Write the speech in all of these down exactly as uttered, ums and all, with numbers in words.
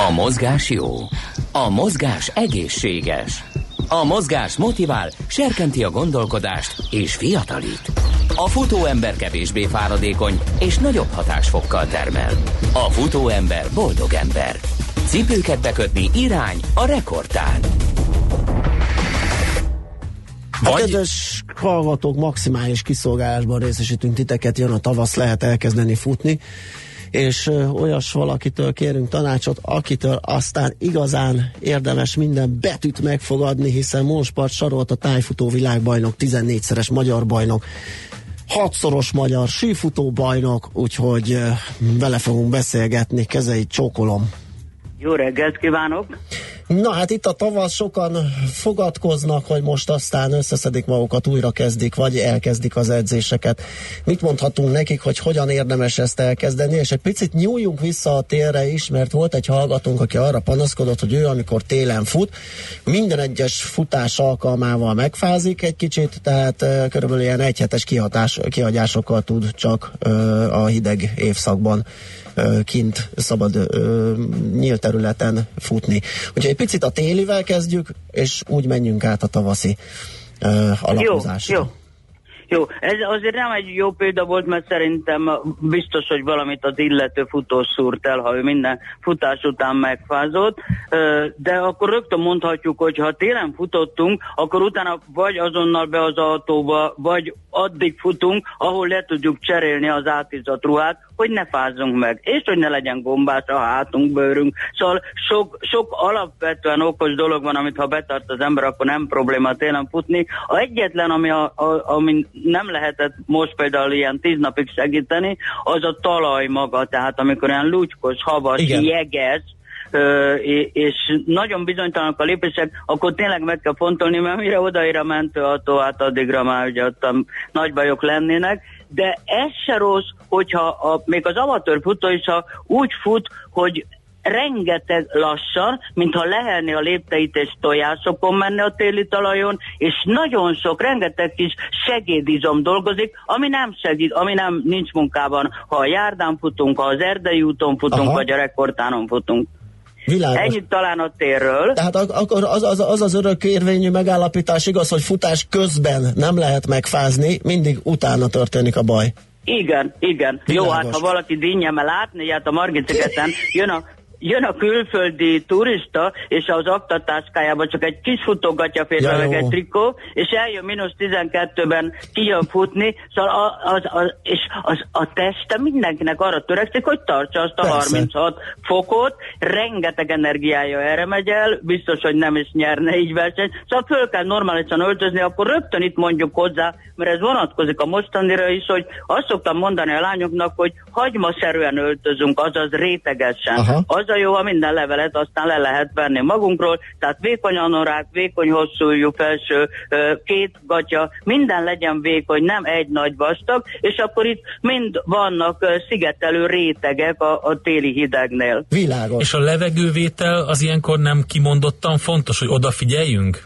A mozgás jó. A mozgás egészséges. A mozgás motivál, serkenti a gondolkodást és fiatalít. A futóember kevésbé fáradékony és nagyobb hatásfokkal termel. A futóember boldog ember. Cipőket bekötni irány a rekordtán. Vagy... Kedves hallgatók, maximális kiszolgálásban részesítünk titeket, jön a tavasz, lehet elkezdeni futni, és ö, olyas valakitől kérünk tanácsot, akitől aztán igazán érdemes minden betűt megfogadni, hiszen Monspart Sarolt a tájfutó világbajnok, tizennégyszeres magyar bajnok, hatszoros magyar sífutó bajnok, úgyhogy ö, vele fogunk beszélgetni, kezeit csókolom. Jó reggelt kívánok! Na hát itt a tavasz, sokan fogadkoznak, hogy most aztán összeszedik magukat, újra kezdik, vagy elkezdik az edzéseket. Mit mondhatunk nekik, hogy hogyan érdemes ezt elkezdeni, és egy picit nyúljunk vissza a térre is, mert volt egy hallgatónk, aki arra panaszkodott, hogy ő amikor télen fut, minden egyes futás alkalmával megfázik egy kicsit, tehát uh, körülbelül ilyen egyhetes kihatás, kihagyásokkal tud csak uh, a hideg évszakban kint szabad nyílt területen futni. Úgyhogy egy picit a télivel kezdjük, és úgy menjünk át a tavaszi alapozásra. Jó, jó. Jó, ez azért nem egy jó példa volt, mert szerintem biztos, hogy valamit az illető futó szúrt el, ha ő minden futás után megfázott, de akkor rögtön mondhatjuk, hogy ha télen futottunk, akkor utána vagy azonnal be az autóba, vagy addig futunk, ahol le tudjuk cserélni az átizzadt ruhát, hogy ne fázzunk meg, és hogy ne legyen gombás a hátunk, bőrünk. Szóval sok, sok alapvetően okos dolog van, amit ha betart az ember, akkor nem probléma télen futni. A egyetlen, ami, a, a, ami nem lehetett most például ilyen tíz napig segíteni, az a talaj maga, tehát amikor olyan lúgykos, havas, igen, jeges, Ö, és nagyon bizonytalanak a lépések, akkor tényleg meg kell fontolni, mert mire odaér a mentőautó, hát addigra már ugye ott a nagy bajok lennének, de ez se rossz, hogyha a, még az amatőr futó is ha úgy fut, hogy rengeteg lassan, mintha lehelni a lépteit és tojásokon menne a téli talajon, és nagyon sok, rengeteg kis segédizom dolgozik, ami nem segít, ami nem nincs munkában, ha a járdán futunk, ha az erdei úton futunk, aha, vagy a rekordtánon futunk. Világos. Ennyit talán a térről. Tehát akkor az az, az az örök érvényű megállapítás igaz, hogy futás közben nem lehet megfázni, mindig utána történik a baj. Igen, igen. Világos. Jó, hát ha valaki dinnyemmel látni, hát a Margit-szigeten jön a Jön a külföldi turista, és az aktatáskájában csak egy kis futógatja férve, ja, meg egy trikó, és eljön mínusz tizenkettőben kijön futni, szóval az, az, az, és az, a teste mindenkinek arra törekszik, hogy tartsa azt a persze harminchat fokot, rengeteg energiája erre megy el, biztos, hogy nem is nyerne így versenyt, szóval föl kell normálisan öltözni, akkor rögtön itt mondjuk hozzá, mert ez vonatkozik a mostanira is, hogy azt szoktam mondani a lányoknak, hogy hagymaszerűen öltözünk, azaz rétegesen. Aha. Az a jó, ha minden levelet aztán le lehet venni magunkról, tehát vékony anorák, vékony hosszújú felső, két gatya, minden legyen vékony, nem egy nagy vastag, és akkor itt mind vannak szigetelő rétegek a, a téli hidegnél. Világos. És a levegővétel az ilyenkor nem kimondottan fontos, hogy odafigyeljünk?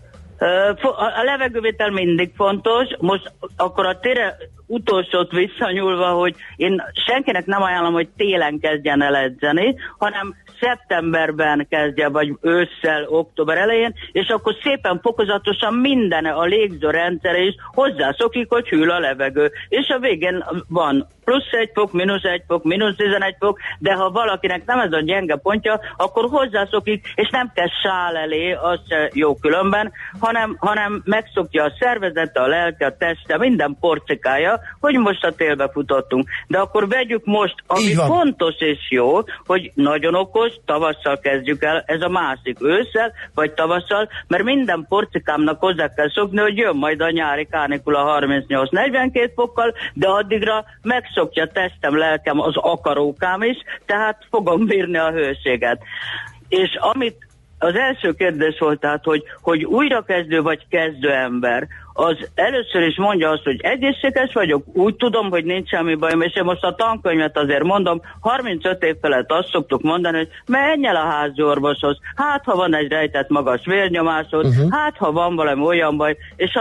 A levegővétel mindig fontos, most akkor a tére utolsót visszanyúlva, hogy én senkinek nem ajánlom, hogy télen kezdjen el edzeni, hanem szeptemberben kezdje, vagy ősszel, október elején, és akkor szépen fokozatosan minden a légzőrendszere is hozzászokik, hogy hűl a levegő. És a végén van plusz egy fok, mínusz egy fok, mínusz tizenegy fok, de ha valakinek nem ez a gyenge pontja, akkor hozzászokik, és nem kell sál elé, az se jó különben, hanem, hanem megszokja a szervezete, a lelke, a teste, minden porcikája, hogy most a télbe futottunk. De akkor vegyük most, ami fontos és jó, hogy nagyon okos, tavasszal kezdjük el, ez a másik, ősszel vagy tavasszal, mert minden porcikámnak hozzá kell szokni, hogy jön majd a nyári kánikula harmincnyolc negyvenkét fokkal, de addigra megszokja testem, lelkem, az akarókám is, tehát fogom bírni a hőséget. És amit az első kérdés volt, tehát, hogy, hogy újrakezdő vagy kezdő ember, az először is mondja azt, hogy egészséges vagyok, úgy tudom, hogy nincs semmi bajom, és én most a tankönyvet azért mondom, harmincöt év felett azt szoktuk mondani, hogy menj el a házi orvoshoz, hát ha van egy rejtett magas vérnyomásod, uh-huh. hát ha van valami olyan baj, és a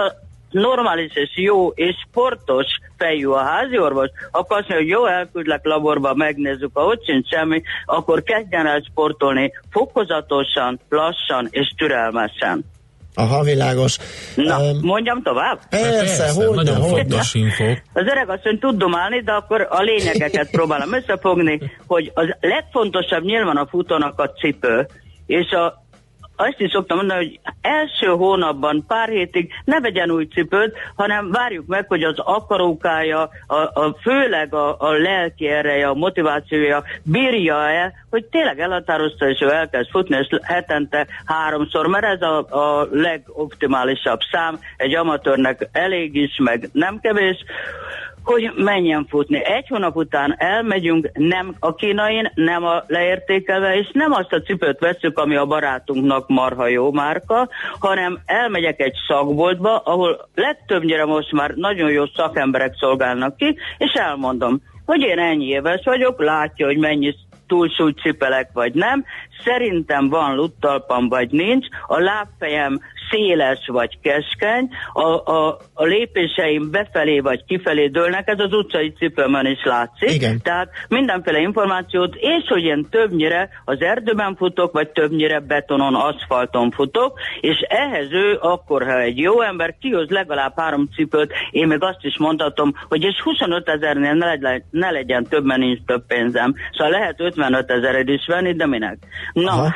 normális és jó és sportos fejű a házi orvos, akkor azt mondja, hogy jó, elküldlek laborba, megnézzük, ha ott sincs semmi, akkor kezdjen el sportolni fokozatosan, lassan és türelmesen. Aha, világos. Na, um, mondjam tovább? Persze, persze hogyne, nagyon hogyne. fontos info. Az öreg asszony tud domálni, de akkor a lényegeket próbálom összefogni, hogy az legfontosabb nyilván a futónak a cipő, és a azt is szoktam mondani, hogy első hónapban, pár hétig ne vegyen új cipőt, hanem várjuk meg, hogy az akarókája, a, a, főleg a, a lelki ereje, a motivációja bírja-e, hogy tényleg elhatározta, és ő elkezd futni, és hetente háromszor, mert ez a, a legoptimálisabb szám, egy amatőrnek elég is, meg nem kevés, hogy menjen futni. Egy hónap után elmegyünk, nem a kínain, nem a leértékelve, és nem azt a cipőt vesszük, ami a barátunknak marha jó márka, hanem elmegyek egy szakboltba, ahol legtöbbnyire most már nagyon jó szakemberek szolgálnak ki, és elmondom, hogy én ennyi éves vagyok, látja, hogy mennyi túlsúlyt cipelek, vagy nem. Szerintem van luttalpam, vagy nincs. A lábfejem széles vagy keskeny, a, a, a lépéseim befelé vagy kifelé dőlnek, ez az utcai cipőmön is látszik. Igen. Tehát mindenféle információt, és hogy én többnyire az erdőben futok, vagy többnyire betonon, aszfalton futok, és ehhez ő akkor, ha egy jó ember kihoz legalább három cipőt, én még azt is mondhatom, hogy és huszonöt ezernél ne legyen, ne legyen több, mert nincs több pénzem. Szóval lehet ötvenöt ezered is venni, de minek? Na,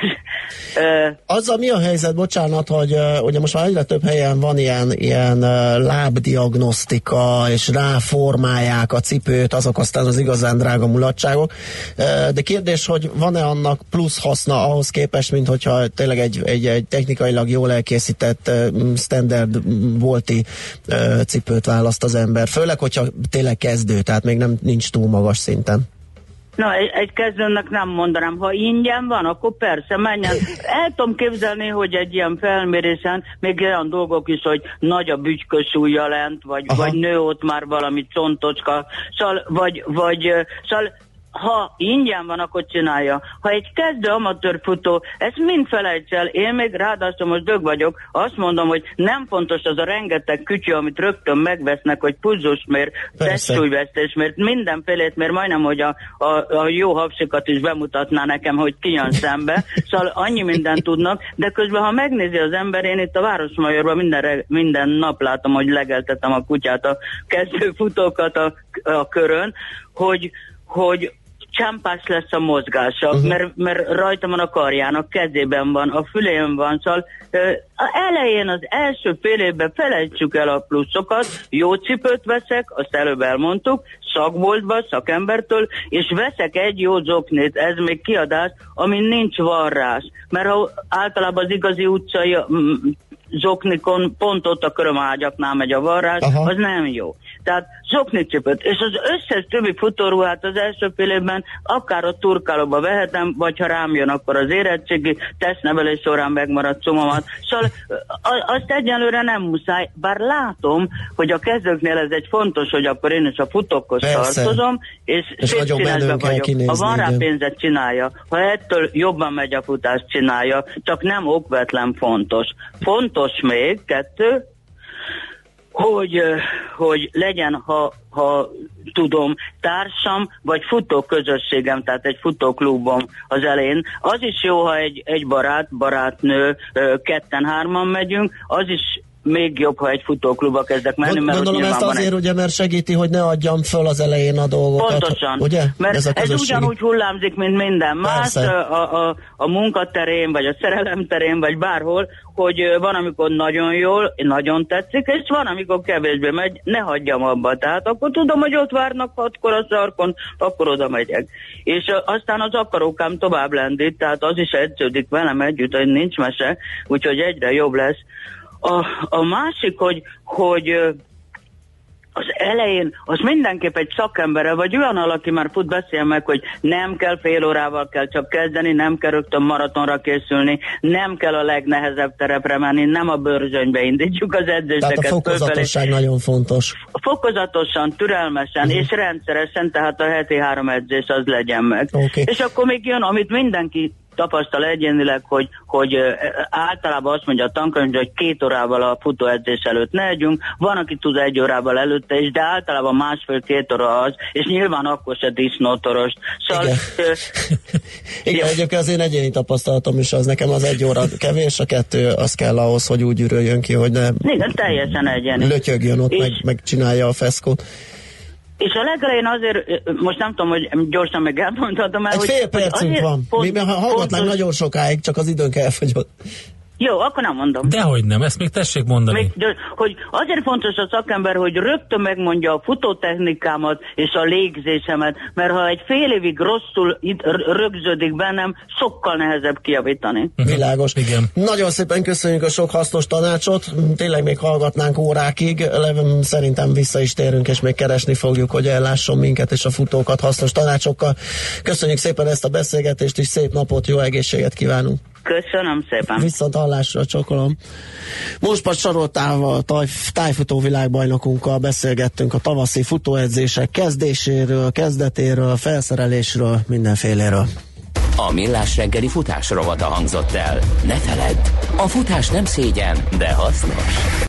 azzal mi a helyzet, bocsánat, hogy ugye most már egyre több helyen van ilyen, ilyen lábdiagnosztika, és ráformálják a cipőt, azok aztán az igazán drága mulatságok. De kérdés, hogy van-e annak plusz haszna ahhoz képest, mint hogyha tényleg egy, egy, egy technikailag jól elkészített standard bolti cipőt választ az ember. Főleg, hogyha tényleg kezdő, tehát még nem nincs túl magas szinten. Na, egy, egy kezdőnek nem mondanám, ha ingyen van, akkor persze menjen. El tudom képzelni, hogy egy ilyen felmérésen még olyan dolgok is, hogy nagy a bütykös ujja lent, vagy, vagy nő ott már valami csontocska, szóval, vagy, vagy szóval, ha ingyen van, akkor csinálja. Ha egy kezdő amatőr futó, ezt mind felejts el, én még ráadásul most dög vagyok, azt mondom, hogy nem fontos az a rengeteg kütyű, amit rögtön megvesznek, hogy pulzus mér, testsúlyvesztés mér, mindenfélét mér, majdnem, hogy a, a, a jó hapsikat is bemutatná nekem, hogy ki jön szembe. Szóval annyi mindent tudnak, de közben, ha megnézi az ember, én itt a Városmajorban minden, minden nap látom, hogy legeltetem a kutyát, a kezdő futókat a, a körön, hogy, hogy csámpás lesz a mozgása, uh-huh. mert, mert rajta van a karján, a kezében van, a fülén van, szóval a elején, az első fél évben felejtsük el a pluszokat, jó cipőt veszek, azt előbb elmondtuk, szakboltba, szakembertől, és veszek egy jó zoknit, ez még kiadás, amin nincs varrás, mert ha általában az igazi utcai zoknikon pont ott a körömágyaknál megy a varrás, aha. az nem jó. Tehát zoknicipőt, és az összes többi futóruhát az első fél évben akár a turkálóba vehetem, vagy ha rám jön, akkor az érettségi tesztnevelés során megmaradt cumomat. Szóval azt egyenlőre nem muszáj, bár látom, hogy a kezdőknél ez egy fontos, hogy akkor én is a futókhoz persze. tartozom, és, és szétszínezve vagyok. Kinézni, ha van rá pénzet, csinálja. Ha ettől jobban megy a futás, csinálja. Csak nem okvetlen fontos. Fontos még, kettő, hogy, hogy legyen, ha, ha tudom, társam, vagy futóközösségem, tehát egy futóklubom az elején. Az is jó, ha egy, egy barát, barátnő, ketten-hárman megyünk, az is még jobb, ha egy futóklubba kezdek menni. Mert gondolom ezt azért, egy... ugye, mert segíti, hogy ne adjam föl az elején a dolgokat. Pontosan, ugye? mert ez, ez ugyanúgy hullámzik, mint minden más, a, a, a munkaterén, vagy a szerelem terén, vagy bárhol, hogy van, amikor nagyon jól, nagyon tetszik, és van, amikor kevésbé megy, ne hagyjam abba. Tehát akkor tudom, hogy ott várnak hatkor a sarkon, akkor oda megyek. És aztán az akarókám tovább lendít, tehát az is edződik velem együtt, hogy nincs mese, úgyhogy egyre jobb lesz. A, a másik, hogy, hogy az elején az mindenképp egy szakembere, vagy olyan alaki már fut, beszél meg, hogy nem kell fél órával kell csak kezdeni, nem kell rögtön maratonra készülni, nem kell a legnehezebb terepre menni, nem a bőrzsönybe indítjuk az edzéseket. Tehát a fokozatosság fölfelé. Nagyon fontos. Fokozatosan, türelmesen uh-huh. és rendszeresen, tehát a heti három edzés az legyen meg. Okay. És akkor még jön, amit mindenki tapasztal egyénileg, hogy, hogy általában azt mondja a tankönyv, hogy két órával a futóedzés előtt ne együnk, van, aki tud egy órával előtte is, de általában másfél-két óra az, és nyilván akkor se disznótorost. Szóval, igen, ö, igen egyébként az én egyéni tapasztalatom is az, nekem az egy óra kevés, a kettő az kell ahhoz, hogy úgy ürüljön ki, hogy ne igen, teljesen egyéni. lötyögjön ott, és, meg, meg csinálja a feszkót. És a legelején azért, most nem tudom, hogy gyorsan meg elmondhatom el, Egy hogy... fél percünk van. Pont, Mi hallgatnánk pontos... nagyon sokáig, csak az időnk elfogyott. Jó, akkor nem mondom. Dehogy nem, ezt még tessék mondani. Még, de, hogy azért fontos a szakember, hogy rögtön megmondja a futótechnikámat és a légzésemet, mert ha egy fél évig rosszul rögződik bennem, sokkal nehezebb kijavítani. Világos. Igen. Nagyon szépen köszönjük a sok hasznos tanácsot, tényleg még hallgatnánk órákig, szerintem vissza is térünk, és még keresni fogjuk, hogy ellásson minket és a futókat hasznos tanácsokkal. Köszönjük szépen ezt a beszélgetést, és szép napot, jó egészséget kívánunk! Köszönöm szépen. Viszont hallásra, csokolom. Most Saroltával, tájfutó világbajnokunkkal beszélgettünk a tavaszi futóedzések kezdéséről, kezdetéről, felszerelésről, mindenféléről. A Millás reggeli futás rovata hangzott el. Ne feledd, a futás nem szégyen, de hasznos.